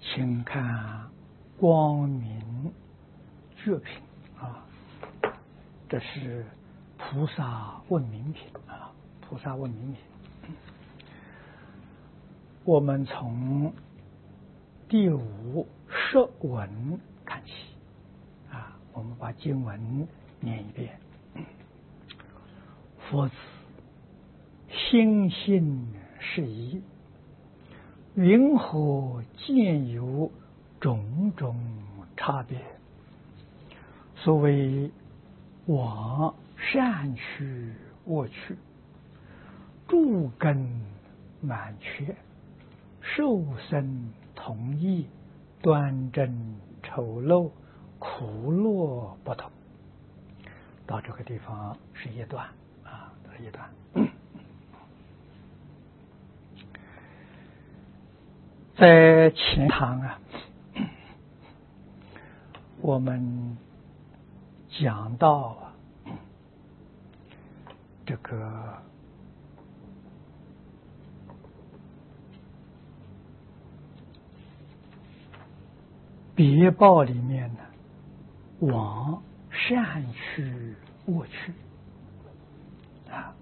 请看光明觉品啊，这是菩萨问明品啊，菩萨问明品。我们从第五摄文看起啊，我们把经文念一遍。佛子心性是一，云何见有种种差别？所谓往善去恶去，诸根满缺，受身同异，端正丑陋，苦乐不同。到这个地方是一段啊，这是一段。在前堂啊，我们讲到这个别报里面呢，往善去恶去啊，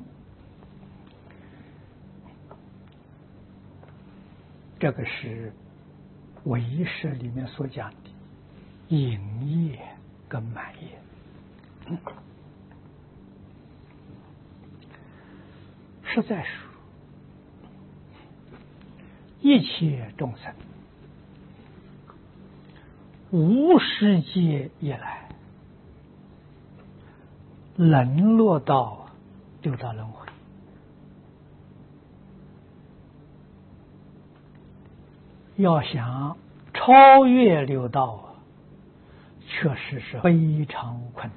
这个是唯识里面所讲的隐业跟满业。实在说，一切众生无始界以来，沦落到六道轮回，要想超越六道确实是非常困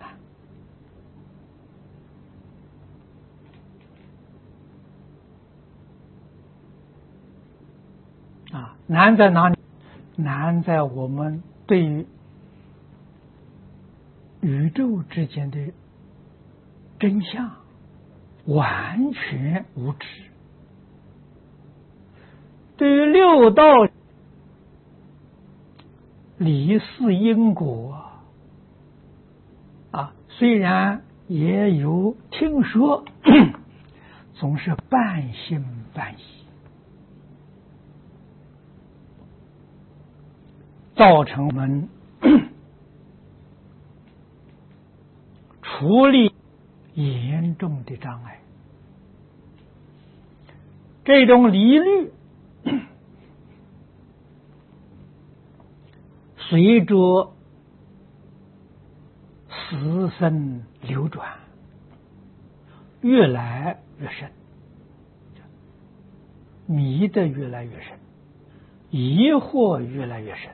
难啊！难在哪里？难在我们对于宇宙之间的真相完全无知，对于六道理事因果啊，虽然也有听说，总是半信半疑，造成我们处理严重的障碍。这种疑虑随着时生流转越来越深，迷得越来越深，疑惑越来越深。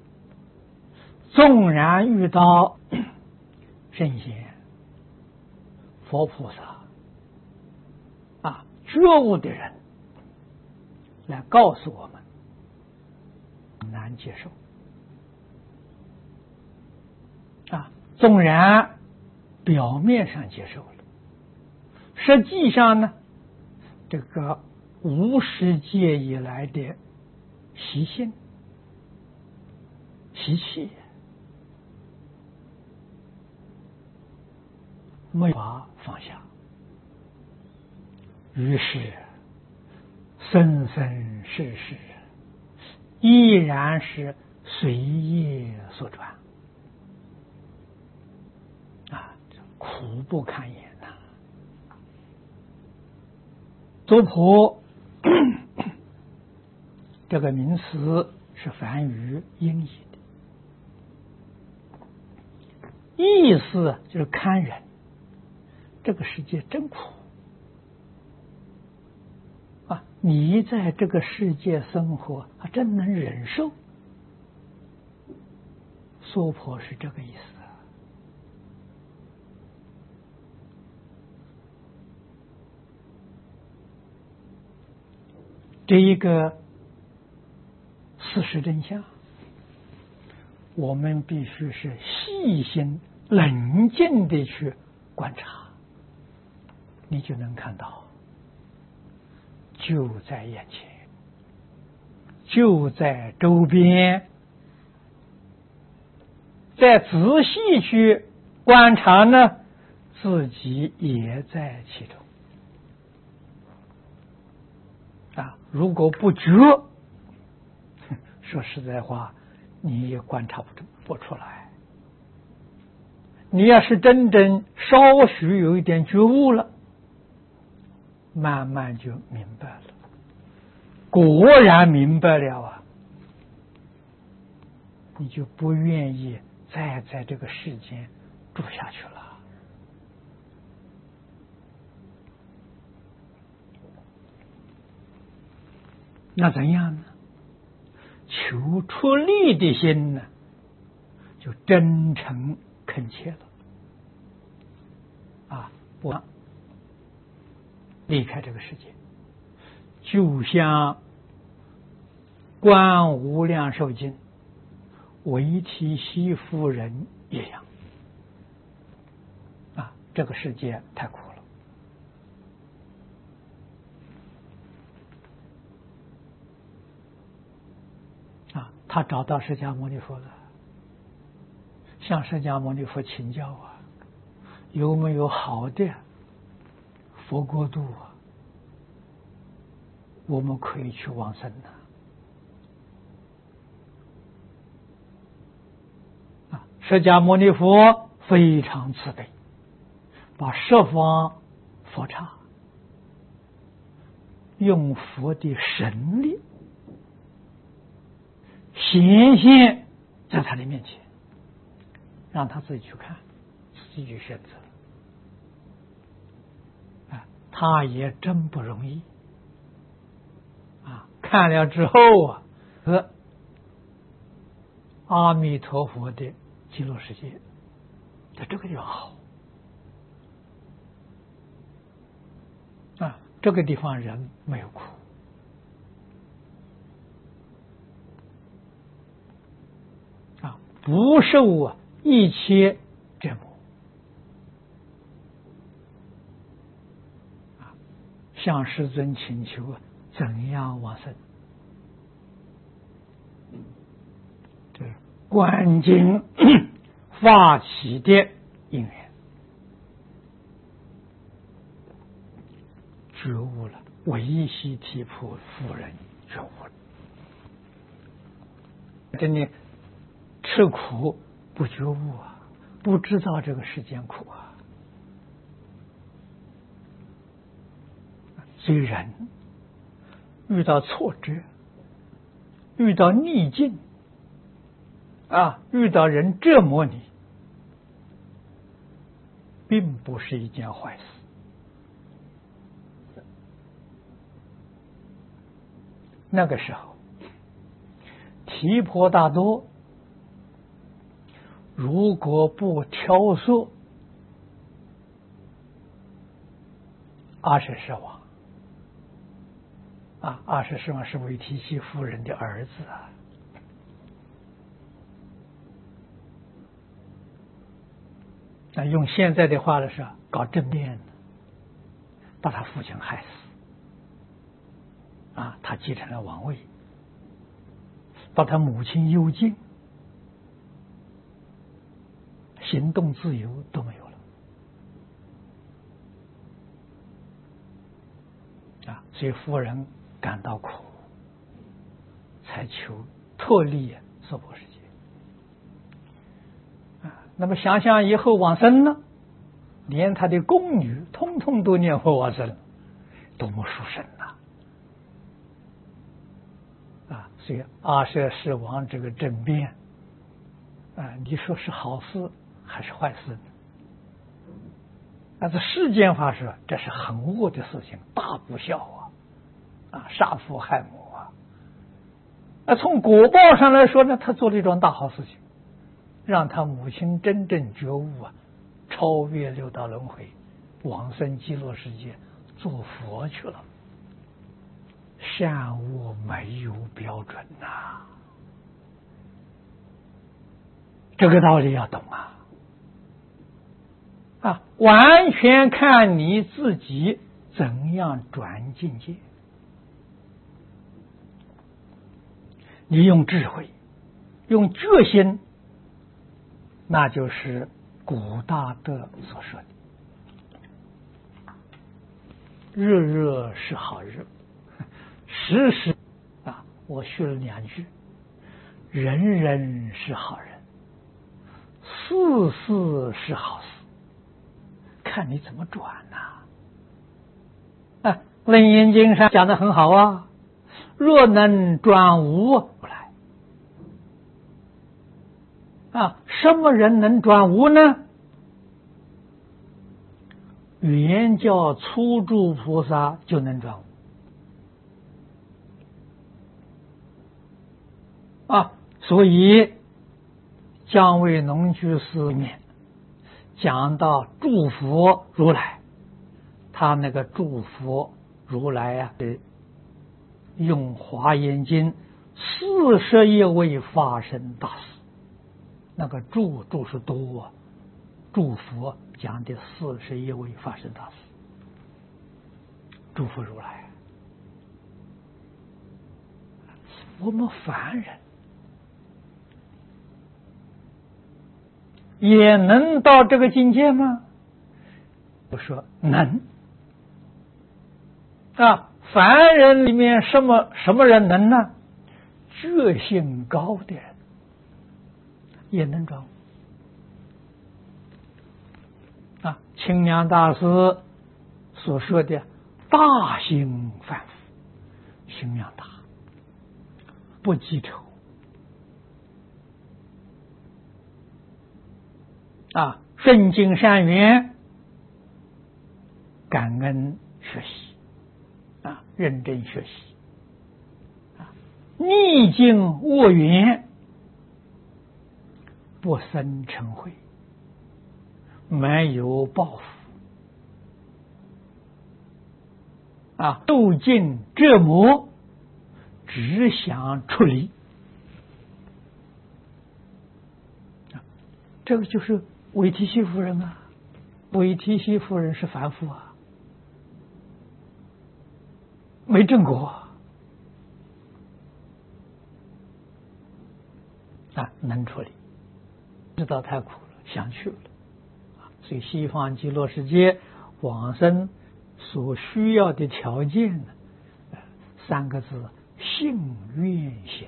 纵然遇到圣贤、佛菩萨啊，觉悟的人来告诉我们，很难接受啊。纵然表面上接受了，实际上呢，这个无始界以来的习性、习气没法放下，于是生生世世依然是随业所转啊，苦不堪言呐！族谱这个名词是梵语音译的，意思就是堪忍。这个世界真苦啊！你在这个世界生活，真能忍受。娑婆是这个意思。这一个事实真相，我们必须是细心、冷静的去观察。你就能看到，就在眼前， 就在周边，再仔细去观察呢，自己也在其中。如果不觉，说实在话，你也观察不出来。你要是真正稍许有一点觉悟了，慢慢就明白了。果然明白了啊，你就不愿意再在这个世间住下去了。那怎样呢？求出离的心呢，就真诚恳切了。不离开这个世界，就像观无量寿经维提西夫人一样。这个世界太苦了。他找到释迦牟尼佛了，向释迦牟尼佛请教有没有好的佛国度我们可以去往生释迦牟尼佛非常慈悲，把十方佛刹用佛的神力显现在他的面前，让他自己去看，自己去选择。他也真不容易看了之后和阿弥陀佛的极乐世界在这个地方好这个地方人没有苦不受一切折磨向世尊请求怎样往生？这是观经发起的因缘，觉悟了，维悉提婆夫人觉悟了。真的吃苦不觉悟不知道这个世间苦所以人遇到挫折，遇到逆境遇到人折磨你，并不是一件坏事。那个时候提婆达多如果不挑唆阿阇世王阿阇世王是维提西夫人的儿子那用现在的话来说，搞政变，把他父亲害死他继承了王位，把他母亲幽禁，行动自由都没有了所以夫人感到苦，才求脱离娑婆世界那么想想以后往生呢，连他的宫女通通都念佛往生，多么殊胜所以阿阇世王这个政变你说是好事还是坏事呢？但是世间法说这是很恶的事情，大不孝杀父害母从果报上来说呢，他做了一桩大好事情，让他母亲真正觉悟超越六道轮回，往生极乐世界做佛去了。善恶没有标准这个道理要懂完全看你自己怎样转境界你用智慧，用决心，那就是古大德所说的日日是好日，时时我学了2句，人人是好人，事事是好事，看你怎么转呐。楞严经上讲的很好啊，若能转无如来什么人能转无呢？原教初住菩萨就能转无所以姜维农居士里面讲到祝福如来，他那个祝福如来用华严经41位发生大事，那个祝是多祝福讲的41位发生大事，祝福如来。我们凡人也能到这个境界吗？我说能凡人里面什么人能呢？觉性高的人也能转无清凉大师所说的大行凡夫，心量大，不记仇顺境善缘，感恩学习认真学习逆境恶缘，不生嗔恚，没有报复受尽折磨，只想出离这个就是韦提希夫人韦提希夫人是凡夫没证果能处理，知道太苦了，想去了所以西方极乐世界往生所需要的条件呢，3个字：信愿行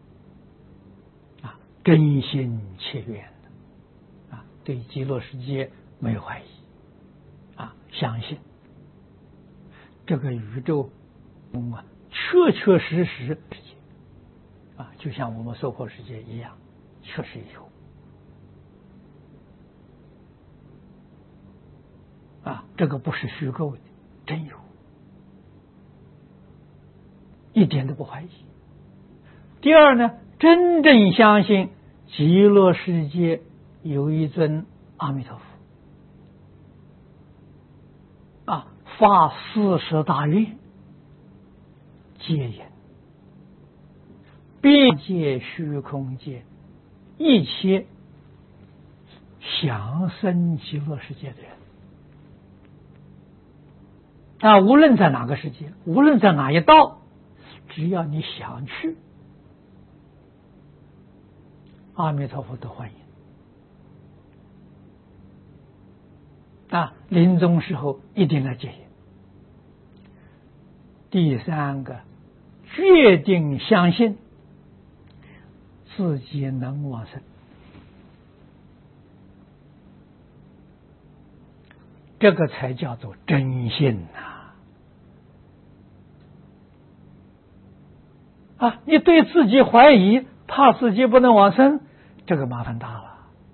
真心切愿对极乐世界没有怀疑相信这个宇宙确确实实世界就像我们娑婆世界一样，确实有这个不是虚构的，真有，一点都不怀疑。第二呢，真正相信极乐世界有一尊阿弥陀佛发40大愿，戒言边界虚空界一切想生极乐世界的人无论在哪个世界，无论在哪一道，只要你想去，阿弥陀佛都欢迎临终时候一定来戒烟。第3个，决定相信自己能往生，这个才叫做真信你对自己怀疑，怕自己不能往生，这个麻烦大了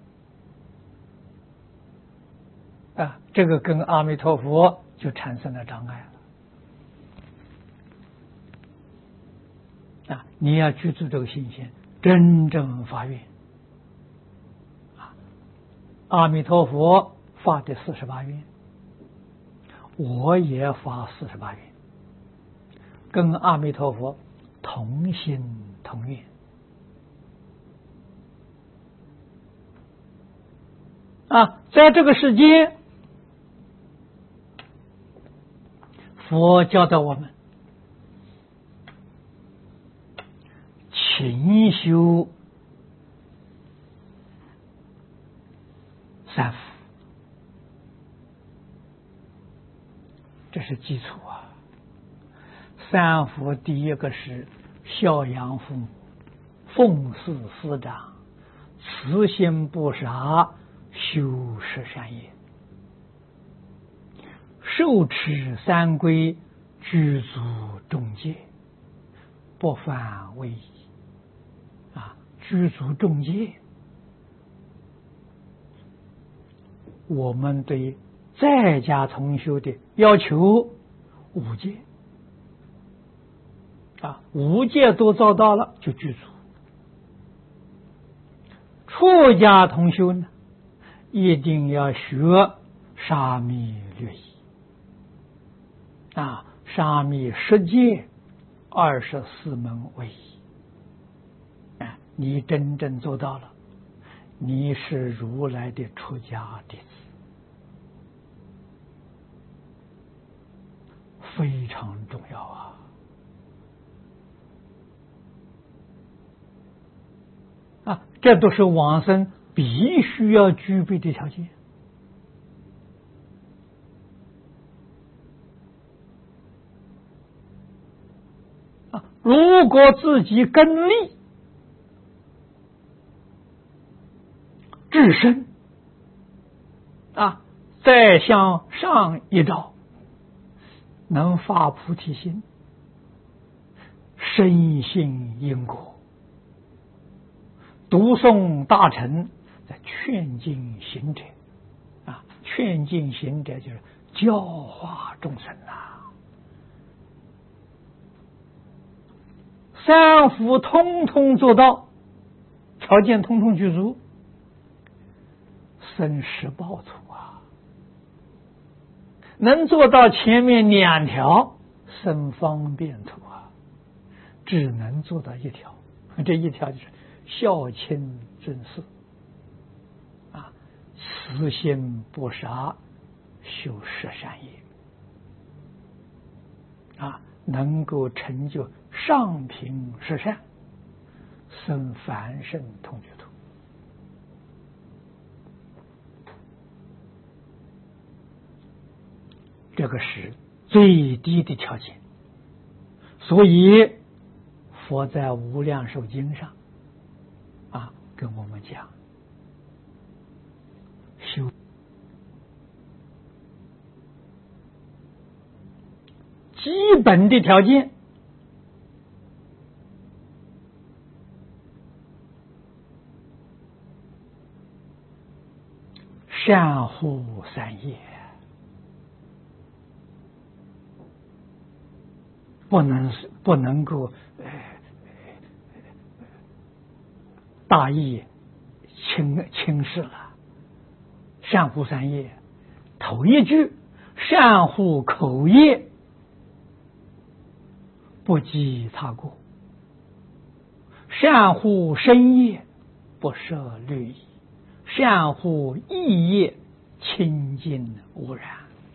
这个跟阿弥陀佛就产生了障碍了你要居住这个信心，真正发愿阿弥陀佛发的48愿，我也发48愿，跟阿弥陀佛同心同愿在这个世间，佛教导我们， 勤修三福，这是基础啊。三福第一个是孝养父母，奉事师长，慈心不杀，修十善业，受持三规，具足众戒，不犯违仪啊！具足众戒，我们对在家同修的要求五戒啊，五戒都做到了就具足。出家同修呢，一定要学沙弥律仪啊，沙弥10戒24门为仪啊，你真正做到了，你是如来的出家弟子，非常重要啊！啊，这都是往生必须要具备的条件啊！如果自己根力至深啊，再向上一照，能发菩提心，深信因果，读诵大乘，在劝进行者啊，劝进行者就是教化众生啊，三福通通做到，条件通通具足，生十报土啊！能做到前面2条，生方便土啊，只能做到1条，这1条就是孝亲尊师啊，慈心不杀，修十善业啊，能够成就上品十善，生凡圣同居土。这个是最低的条件，所以佛在无量寿经上啊跟我们讲，修基本的条件，善护三业，不能够大意轻视了。善护三业，头一句善护口业，不积他过；善护身业，不涉律仪；善护意业，清净无染。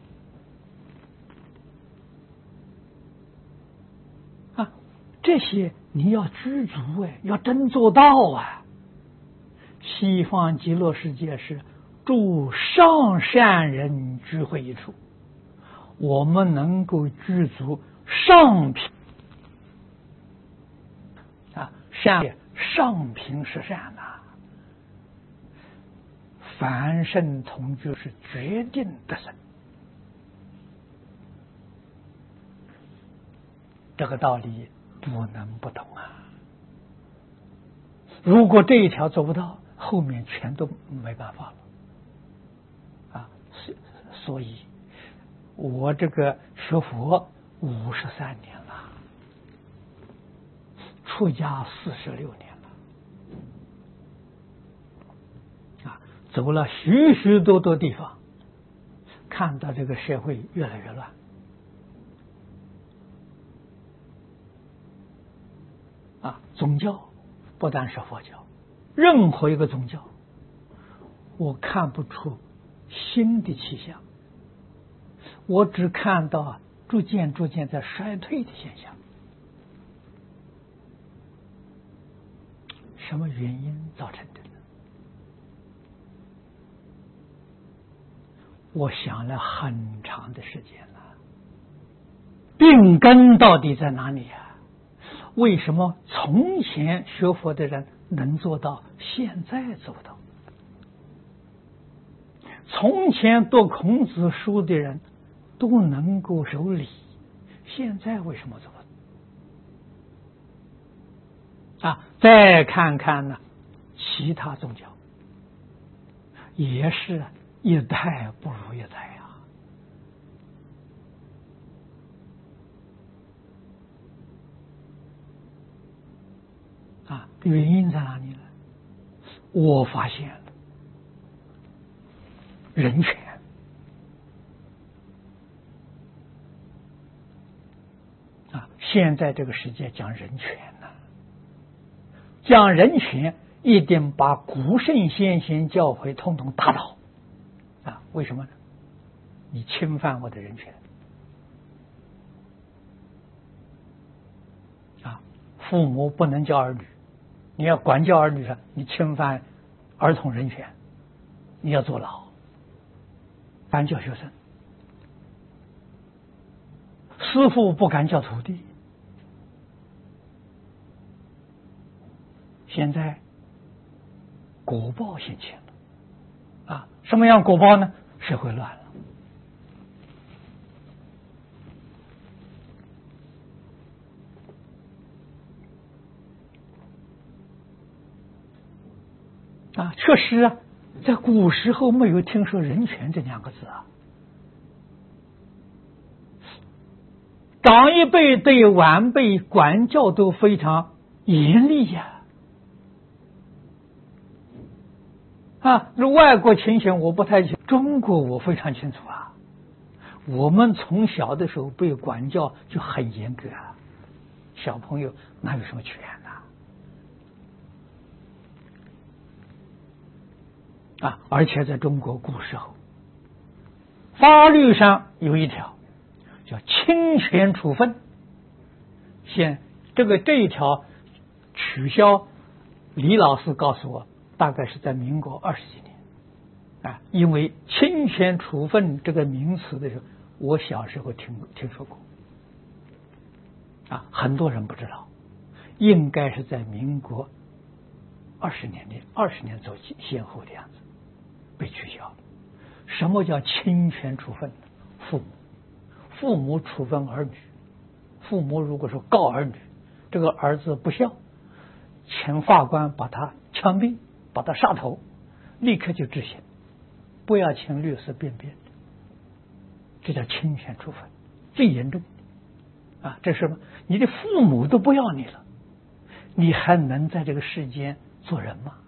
啊，这些你要知足哎，要真做到啊！西方极乐世界是诸上善人聚会一处，我们能够具足上品啊，善上品是善呐，凡圣同居是决定得胜。这个道理不能不懂啊！如果这一条做不到，后面全都没办法了啊！所以，我这个学佛53年了，出家46年了，啊，走了许许多多地方，看到这个社会越来越乱。啊，宗教不单是佛教，任何一个宗教，我看不出新的气象，我只看到逐渐在衰退的现象。 什么原因造成的呢？我想了很长的时间了，病根到底在哪里呀？为什么从前学佛的人能做到，现在做不到？从前读孔子书的人都能够守礼，现在为什么做不到？再看看呢，其他宗教也是一代不如一代原因在哪里呢？我发现了人权现在这个世界讲人权呢，讲人权一定把古圣先贤教诲统统打倒为什么呢？你侵犯我的人权父母不能教儿女，你要管教儿女了，你侵犯儿童人权，你要坐牢。敢教学生，师父不敢教徒弟。现在果报现前了什么样果报呢？社会乱了确实在古时候没有听说人权这两个字长一辈对晚辈管教都非常严厉外国情形我不太清楚，中国我非常清楚我们从小的时候被管教就很严格小朋友哪有什么权而且在中国古时候法律上有一条叫侵权处分，这一条取消，李老师告诉我大概是在民国20几年因为侵权处分这个名词的时候我小时候听说过很多人不知道，应该是在民国20年走先后的样子被取消了。什么叫侵权处分？父母处分儿女，父母如果说告儿女，这个儿子不孝，请法官把他枪毙，把他杀头，立刻就执行，不要请律师辩辩，这叫侵权处分，最严重这是什么？你的父母都不要你了，你还能在这个世间做人吗？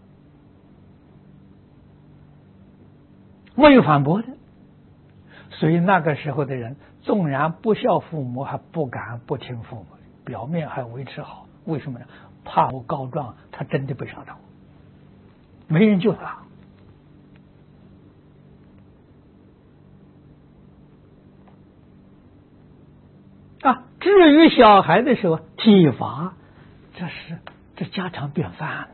没有反驳的。所以那个时候的人纵然不孝父母，还不敢不听父母，表面还维持好。为什么呢？怕我告状，他真的被杀头，没人救他至于小孩的时候体罚，这家常便饭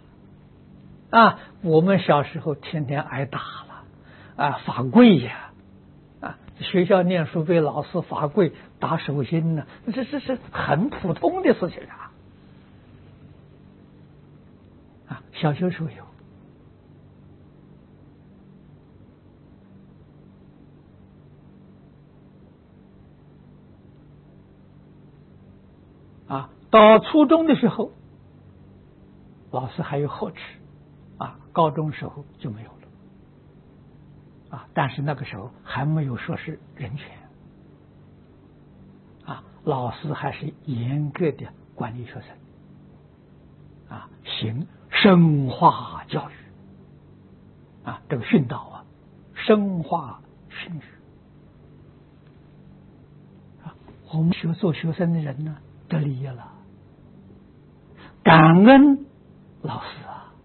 我们小时候天天挨打了罚跪学校念书被老师罚跪打手心这是很普通的事情小学时候有到初中的时候老师还有呵斥高中时候就没有了但是那个时候还没有说是人权老师还是严格的管理学生行深化教育这个训导深化训育我们做学生的人呢得利益了，感恩老师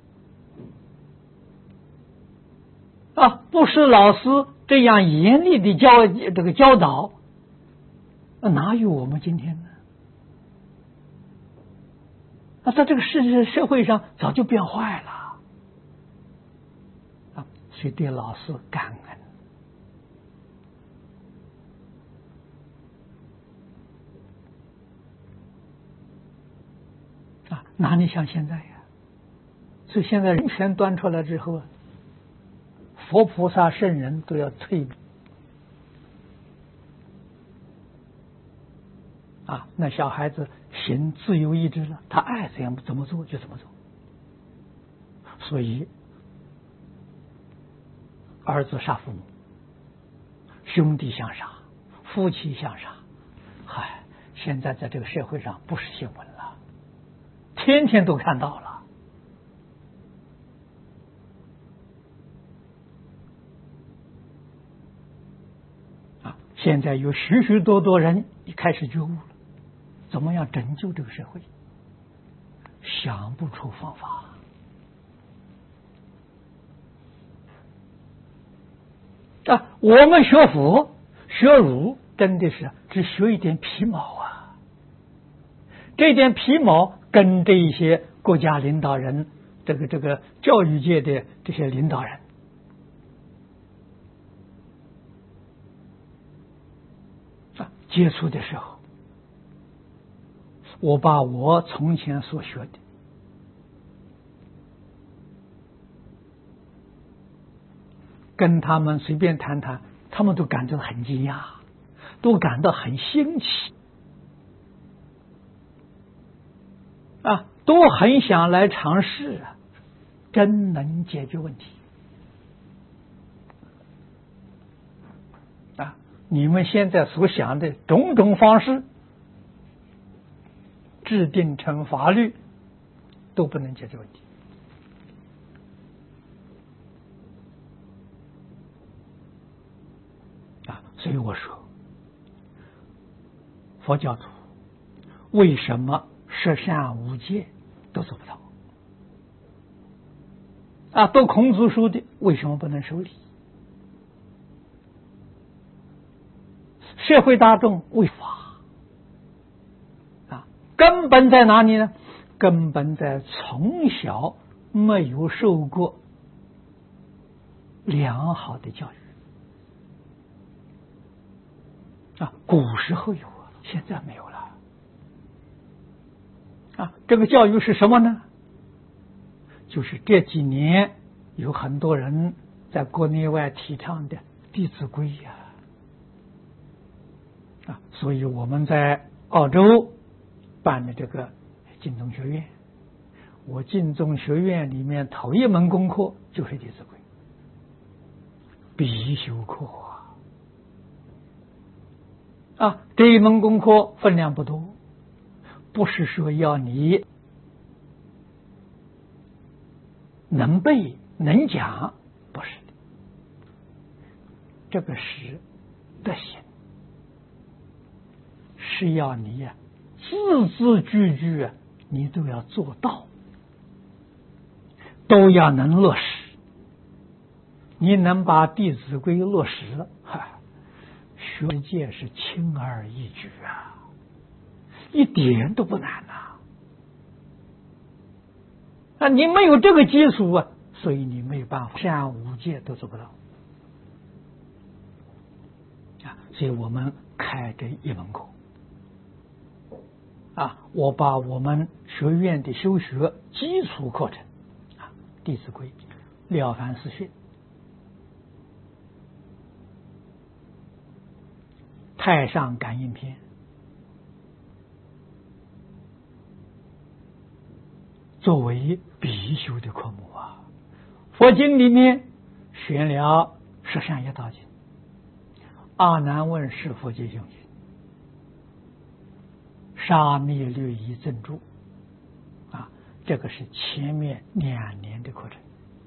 不是老师这样严厉的教导，哪有我们今天呢？ 在这个社会上早就变坏了啊，所以对老师感恩啊，哪里像现在呀？所以现在人权端出来之后啊，佛菩萨圣人都要退啊，那小孩子行自由意志了，他爱怎么做就怎么做。所以儿子杀父母，兄弟相杀，夫妻相杀，嗨，现在在这个社会上不是新闻了，天天都看到了啊！现在有许许多多人一开始觉悟了，怎么样拯救这个社会？想不出方法啊！我们学佛学儒真的是只学一点皮毛啊，这点皮毛跟这一些国家领导人，这个教育界的这些领导人啊接触的时候，我把我从前所学的跟他们随便谈谈，他们都感到很惊讶，都感到很新奇啊，都很想来尝试啊，真能解决问题啊！你们现在所想的种种方式制定成法律都不能解决问题啊！所以我说，佛教徒为什么十善无戒都做不到啊？都孔子说的，为什么不能守礼？社会大众为法啊，根本在哪里呢？根本在从小没有受过良好的教育啊，古时候有啊，现在没有了啊。这个教育是什么呢？就是这几年有很多人在国内外提倡的《弟子规》呀啊，所以我们在澳洲办的这个净宗学院，我净宗学院里面头一门功课就是《弟子规》，必修课啊！这一门功课分量不多，不是说要你能背能讲，不是的，这个是德行，是要你呀字字句句啊，你都要做到，都要能落实。你能把《弟子规》落实了，学界是轻而易举啊，一点都不难啊！你没有这个基础啊，所以你没有办法，善无戒都做不到啊！所以我们开这一门课啊，我把我们学院的修学基础课程啊，《弟子规》《了凡四训》《太上感应篇》作为必修的科目啊。佛经里面选了十善业道经、阿难问是佛皆用经、沙弥律仪赠注啊，这个是前面2年的课程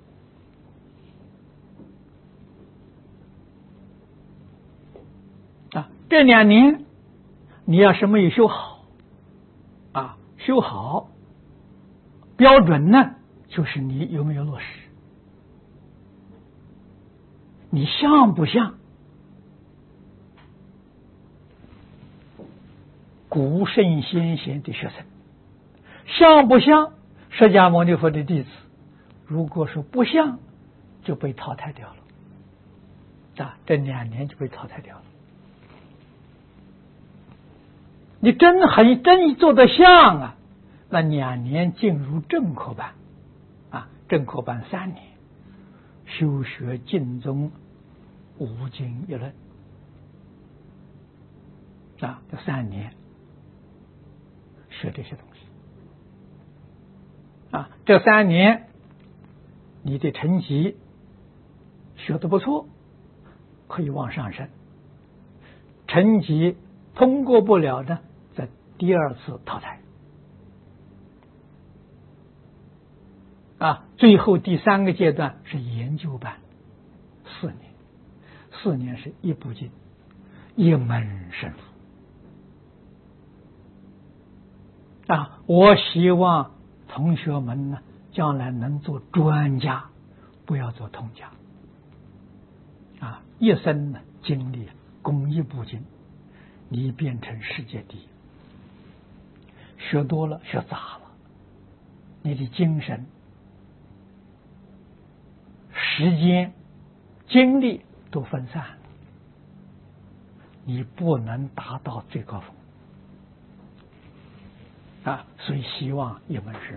啊。这2年你要是没有修好啊，修好标准呢，就是你有没有落实，你像不像古圣先贤的学生， 像不像释迦牟尼佛的弟子？如果说不像，就被淘汰掉了。这2年就被淘汰掉了。你真做得像啊，那2年进入正科班正科班3年，修学净宗5经1论这3年学这些东西这3年你的成绩学得不错，可以往上升。成绩通过不了呢，在第2次淘汰最后第3个阶段是研究班4年，4年是一部经一门深入我希望同学们呢，将来能做专家，不要做通家一生呢经历攻一部经，你变成世界第一。学多了学杂了，你的精神时间精力都分散了，你不能达到最高峰所以希望一门深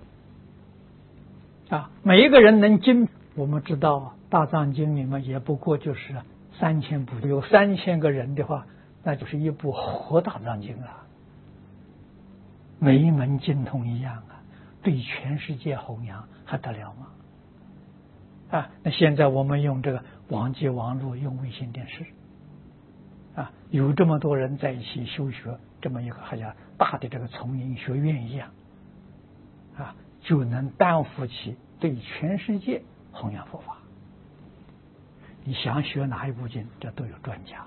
入每一个人能精。我们知道大藏经里面也不过就是3000部，有3000个人的话，那就是一部活大藏经每一门经通一样对全世界弘扬还得了吗？那现在我们用这个网际网络，用卫星电视有这么多人在一起修学，这么一个好像大的这个丛林学院一样就能担负起对全世界弘扬佛法。你想学哪一部经，这都有专家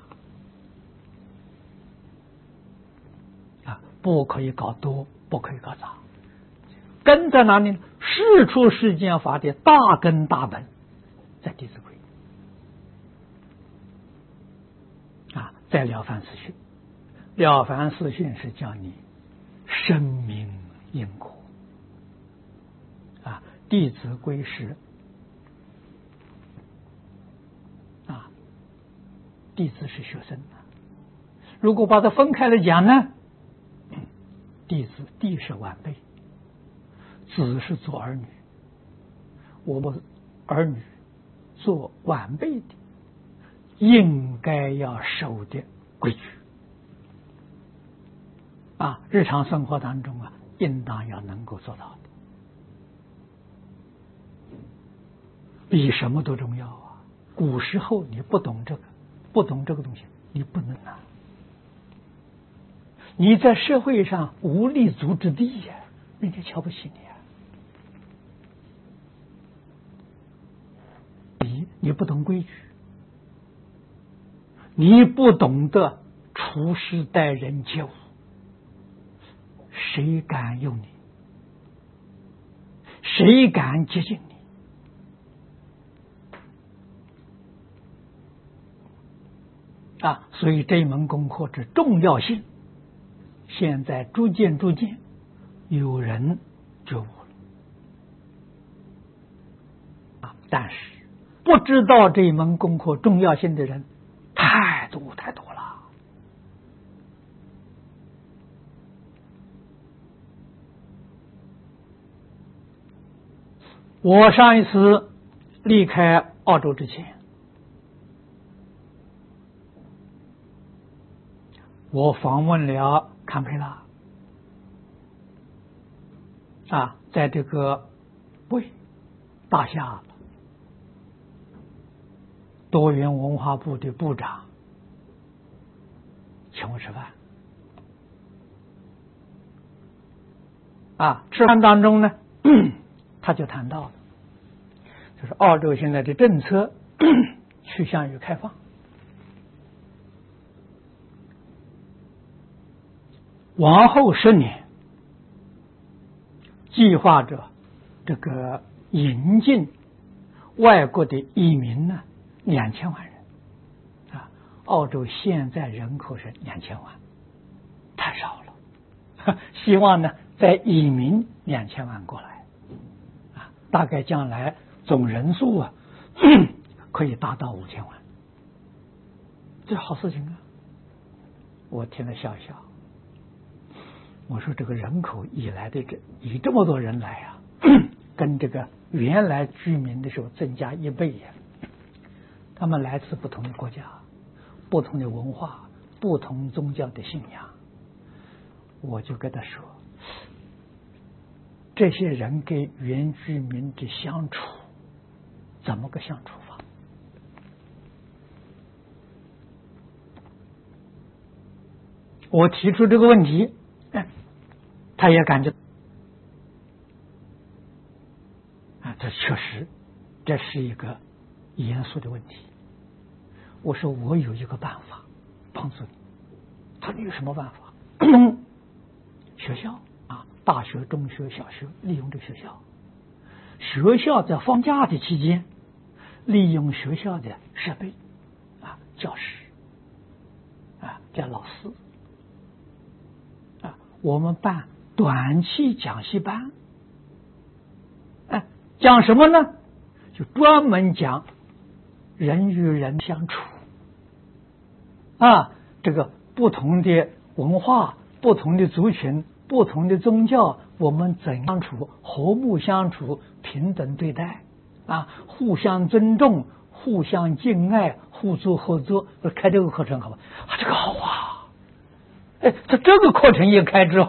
不可以搞多，不可以搞杂。根在哪里呢？世出世间法的大根大本在弟子规在了凡四训。了凡四训是叫你深明因果弟子规是弟子是学生如果把它分开来讲呢，弟是晚辈，子是做儿女。我们儿女做晚辈的，应该要守的规矩日常生活当中应当要能够做到的，比什么都重要古时候你不懂这个东西，你不能你在社会上无立足之地人家瞧不起你你不懂规矩，你不懂得处事待人接物，谁敢用你？谁敢接近你？所以这一门功课之重要性，现在逐渐有人觉悟了但是不知道这一门功课重要性的人太多了。我上一次离开澳洲之前，我访问了堪培拉在这个大厦多元文化部的部长请我吃饭吃饭当中呢他就谈到了，就是澳洲现在的政策趋向于开放，往后10年计划着这个引进外国的移民呢2000万人澳洲现在人口是2000万，太少了希望呢再移民2000万过来，大概将来总人数可以达到5000万，这是好事情啊！我听了笑笑，我说这个人口以来的这么多人来啊，跟这个原来居民的时候增加1倍呀。他们来自不同的国家、不同的文化、不同宗教的信仰，我就跟他说，这些人跟原居民的相处，怎么个相处法？我提出这个问题，他也感觉这确实这是一个严肃的问题。我说我有一个办法帮助你。他说你有什么办法？学校大学、中学、小学利用这个学校，学校在放假的期间利用学校的设备教室加老师我们办短期讲习班，讲什么呢？就专门讲人与人相处这个不同的文化、不同的族群、不同的宗教，我们怎样相处？和睦相处，平等对待互相尊重，互相敬爱，互助合作。开这个课程好吧？这个好他这个课程一开之后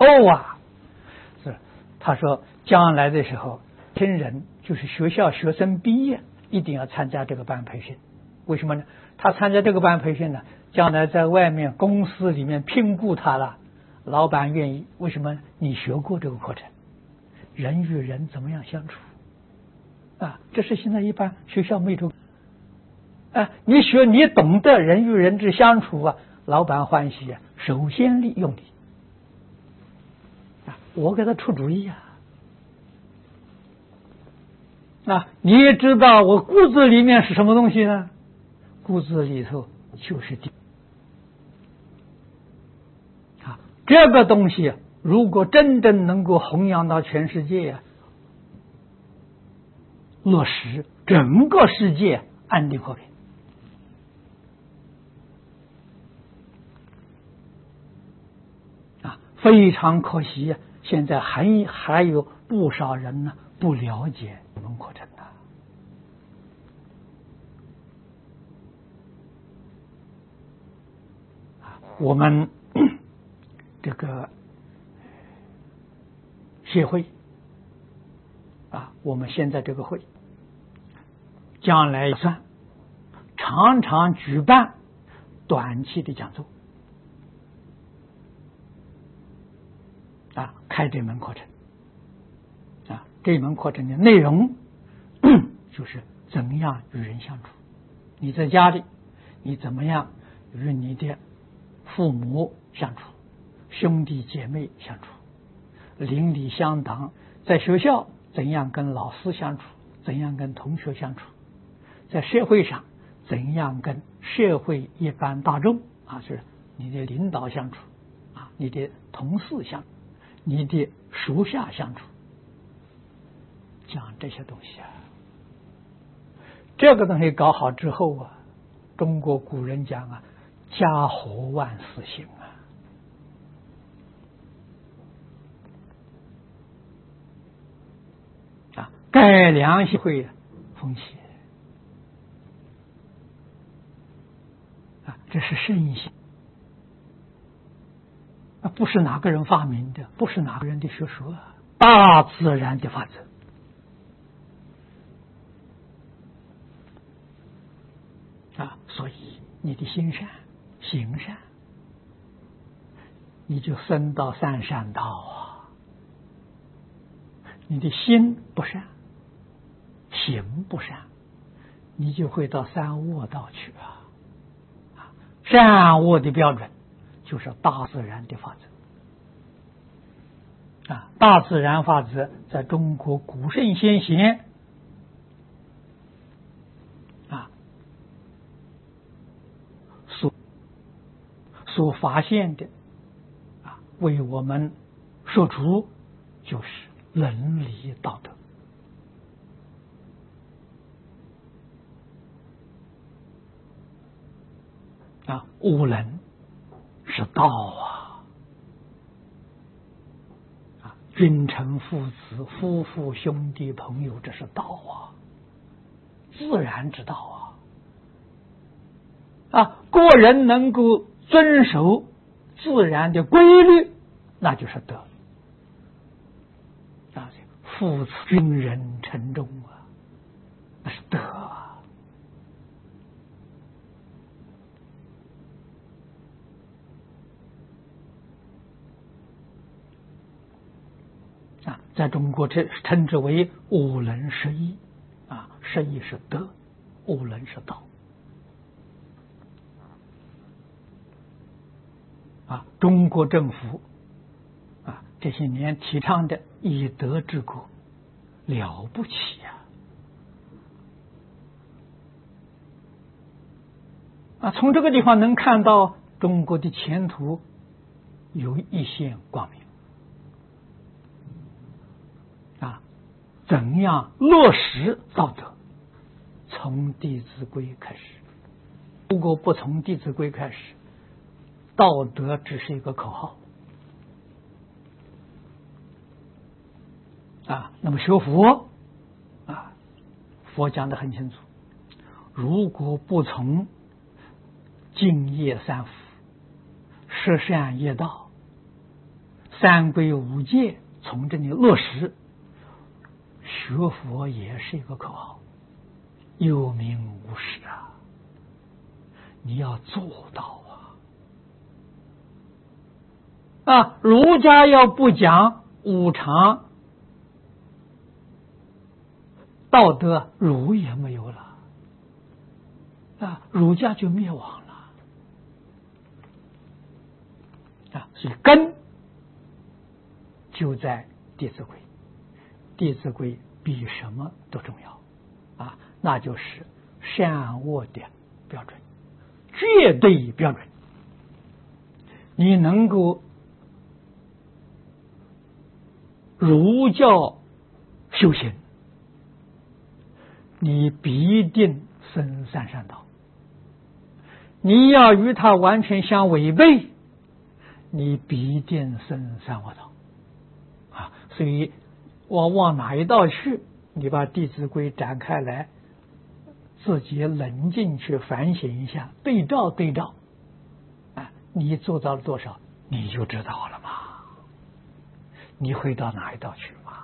他说将来的时候，新人就是学校学生毕业一定要参加这个班培训。为什么呢？他参加这个班培训呢，将来在外面公司里面评估他了，老板愿意。为什么？你学过这个课程，人与人怎么样相处这是现在一般学校没有你懂得人与人之相处老板欢喜首先利用你我给他出主意你也知道我骨子里面是什么东西呢？骨子里头就是这个东西如果真正能够弘扬到全世界落实整个世界安定和平非常可惜现在还有不少人呢不了解我们课程我们这个协会我们现在这个会将来算常常举办短期的讲座开这门课程这门课程的内容就是怎样与人相处。你在家里你怎么样与你的父母相处，兄弟姐妹相处，邻里乡党，在学校怎样跟老师相处，怎样跟同学相处，在社会上怎样跟社会一般大众就是你的领导相处你的同事相处，你的属下相处，讲这些东西这个东西搞好之后中国古人讲家和万事兴改良社会风气这是圣贤不是哪个人发明的，不是哪个人的学说大自然的法则所以你的心善行善，你就升到三善道你的心不善行不善，你就会到三恶道去善恶的标准就是大自然的法则大自然法则在中国古圣先贤所发现的为我们说出就是伦理道德啊，无伦是道啊，君臣父子、夫妇兄弟朋友，这是道啊，自然之道啊，个人能够遵守自然的规律，那就是德啊，父子君人臣忠啊，那是德啊，在中国称之为五伦十义啊，十义是德，五伦是道啊。中国政府啊这些年提倡的以德治国，了不起啊！从这个地方能看到中国的前途有一线光明啊！怎样落实道德？从《弟子规》开始。如果不从《弟子规》开始，道德只是一个口号啊。那么学佛啊，佛讲得很清楚，如果不从敬业三福、十善业道、三规五戒从这里落实，学佛也是一个口号，有名无实啊！你要做到啊！儒家要不讲五常道德，儒也没有了啊，儒家就灭亡了啊！所以根就在《弟子规》，《弟子规》比什么都重要啊！那就是善恶的标准，绝对标准。你能够儒教修行，你必定生三善道；你要与它完全相违背，你必定生三恶道啊！所以我往哪一道去，你把《弟子规》展开来，自己冷静去反省一下，对照对照啊，你做到了多少，你就知道了嘛。你会到哪一道去嘛？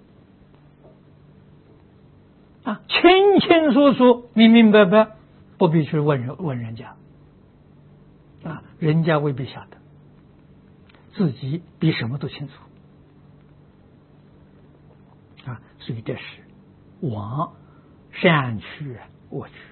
啊，清清楚楚、明明白白，不必去问人家啊，人家未必晓得，自己比什么都清楚啊，所以这是往善去恶去。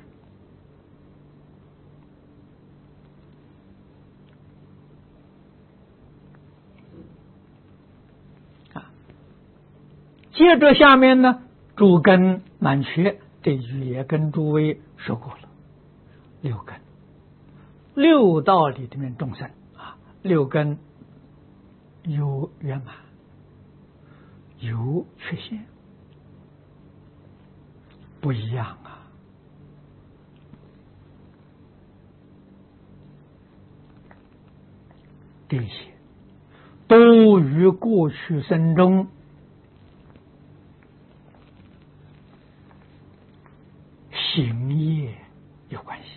接着下面呢，诸根满缺，这句也跟诸位说过了。六根，六道里面众生啊，六根有圆满，有缺陷，不一样啊。这些都与过去生中行业有关系。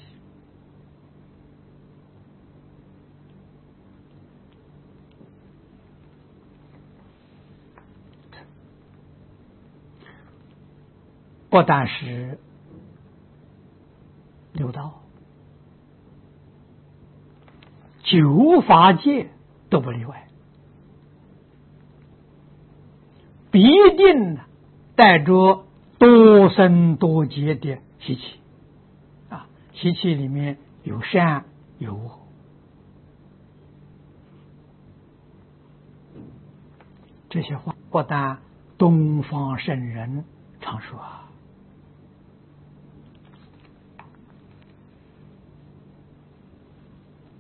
不但是六道，九法界都不例外，必定带着多生多劫的习气啊，习气里面有善有恶。这些话不但东方圣人常说啊，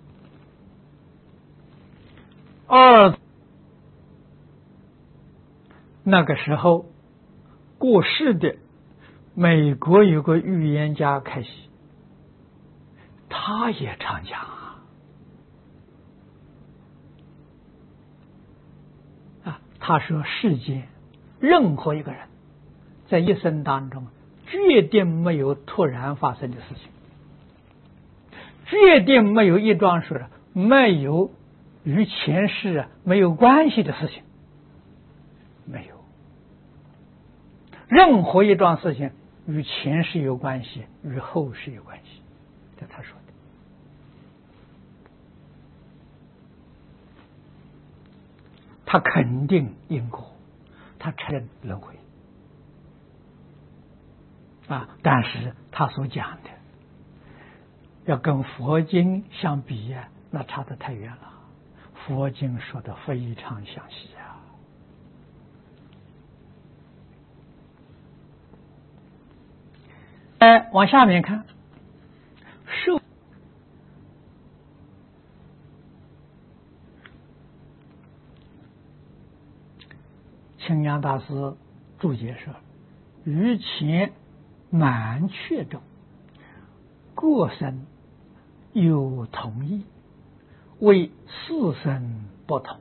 二那个时候过世的美国有个预言家开西，他也常讲他说世间任何一个人在一生当中决定没有突然发生的事情，决定没有一桩事没有与前世没有关系的事情，没有。任何一桩事情与前世有关系，与后世有关系，这他说的。他肯定因果，他承认轮回但是他所讲的要跟佛经相比那差得太远了。佛经说的非常详细往下面看，受清扬大师注解说：于前满阙中，各生有同义，为四生不同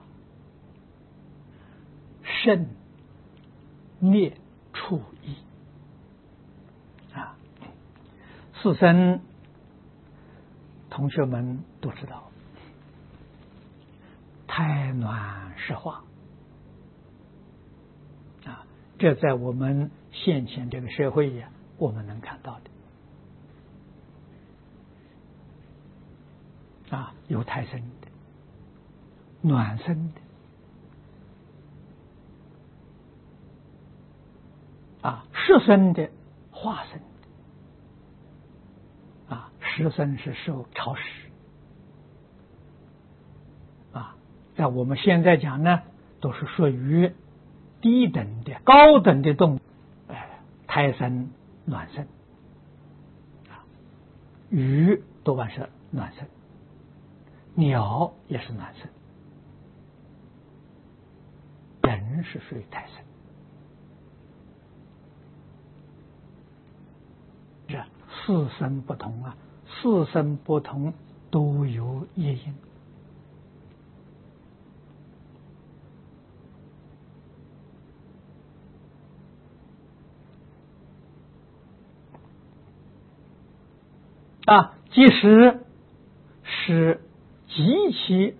甚灭处异四生同学们都知道，胎暖湿化这在我们现前这个社会我们能看到的有胎生的、暖生的湿生的、化生的湿生是受潮湿在我们现在讲呢，都是属于低等的、高等的动物，胎生、暖生鱼多半是暖生，鸟也是暖生，人是属于胎生。这四生不同四生不同都有业因即使是极其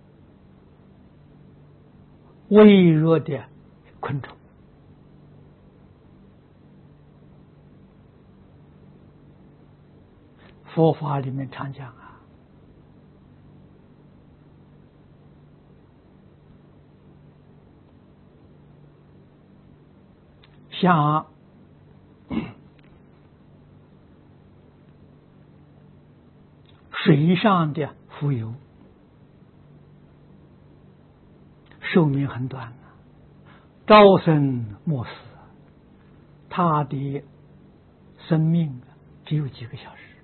微弱的昆虫，佛法里面常讲像水上的浮游，寿命很短朝生暮死，它的生命只有几个小时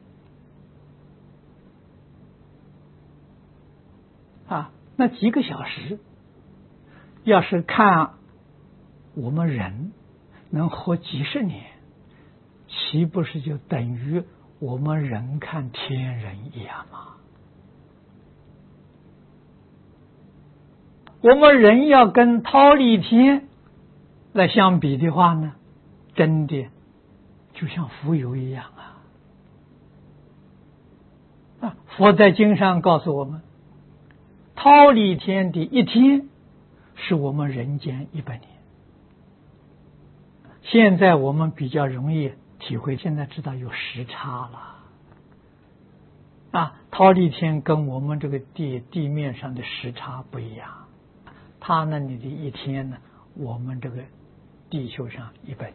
那几个小时要是看我们人能活几十年，岂不是就等于我们人看天人一样吗？我们人要跟忉利天来相比的话呢，真的就像浮游一样佛在经上告诉我们，忉利天的一天是我们人间100年。现在我们比较容易体会，现在知道有时差了忉利天跟我们这个地面上的时差不一样，它那里的一天呢，我们这个地球上100年。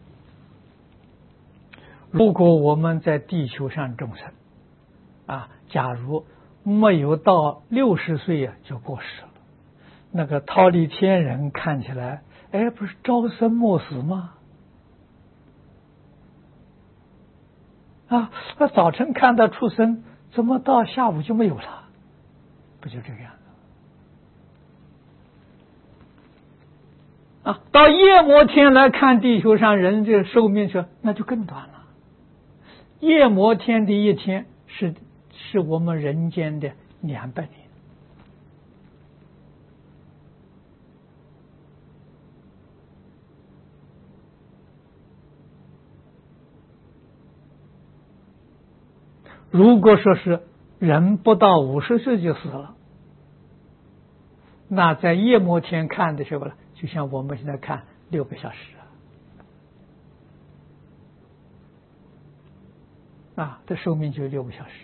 如果我们在地球上众生假如没有到60岁就过世了，那个忉利天人看起来不是朝生暮死吗？那早晨看到出生，怎么到下午就没有了？不就这个样子？ 啊，到夜摩天来看地球上人这寿命说那就更短了。夜摩天的一天是我们人间的200年。如果说是人不到50岁就死了，那在夜摩天看的时候呢，就像我们现在看6个小时啊，这寿命就6个小时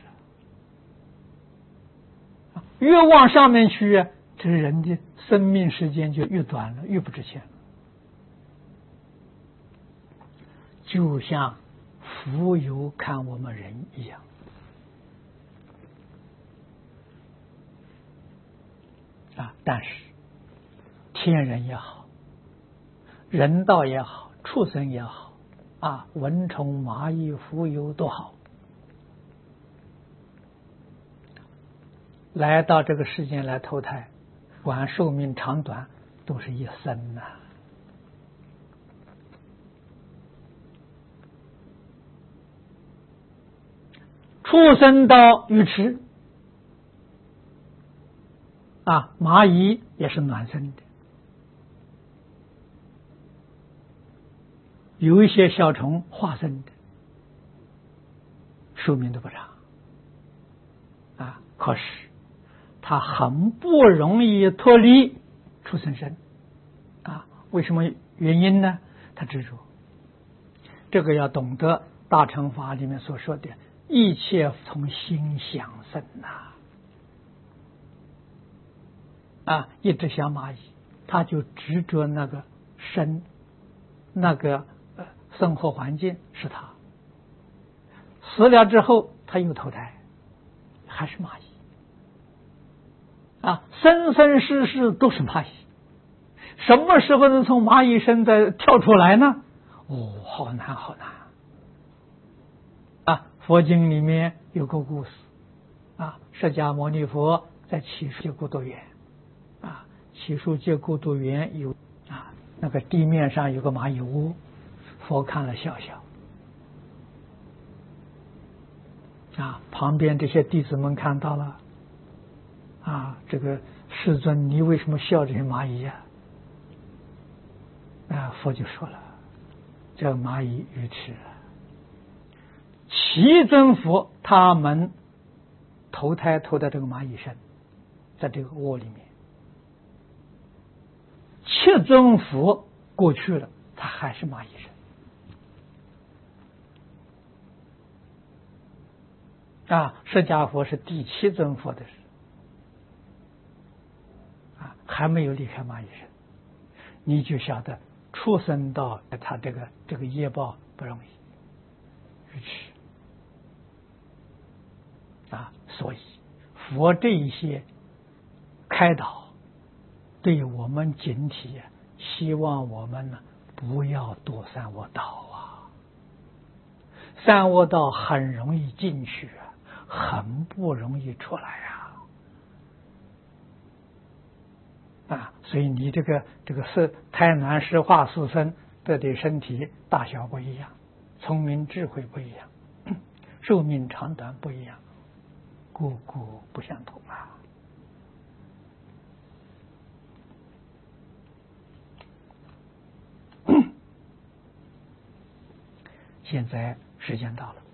啊。越往上面去，这人的生命时间就越短了，越不值钱了。就像浮游看我们人一样啊，但是天人也好，人道也好，畜生也好啊，蚊虫蚂蚁浮游都好，来到这个世间来投胎，管寿命长短都是一生呐。畜生到鱼池啊，蚂蚁也是卵生的，有一些小虫化生的，寿命都不长啊。可是它很不容易脱离畜生身啊。为什么原因呢？他执着。这个要懂得大乘法里面所说的一切从心想生啊，一只小蚂蚁，它就执着那个身，那个生活环境是它。死了之后，它又投胎，还是蚂蚁啊，生生世世都是蚂蚁。什么时候能从蚂蚁身再跳出来呢？哦，好难好难啊！佛经里面有个故事啊，释迦牟尼佛在祇树孤独园啊，祇树界孤独园有啊，那个地面上有个蚂蚁窝，佛看了笑笑啊，旁边这些弟子们看到了啊，这个世尊你为什么笑这些蚂蚁呀？啊，佛就说了，这蚂蚁愚痴，其真佛他们投胎投到这个蚂蚁身，在这个窝里面，七尊佛过去了，他还是蚂蚁身啊。释迦佛是第7尊佛的事啊，还没有离开蚂蚁身，你就晓得畜生道他这个业报不容易，愚痴啊。所以佛这一些开导对我们警惕希望我们呢不要堕三恶道啊。三恶道很容易进去很不容易出来啊。所以你这个是胎卵湿化四生的身体大小不一样，聪明智慧不一样，寿命长短不一样，个个不相同啊。现在时间到了。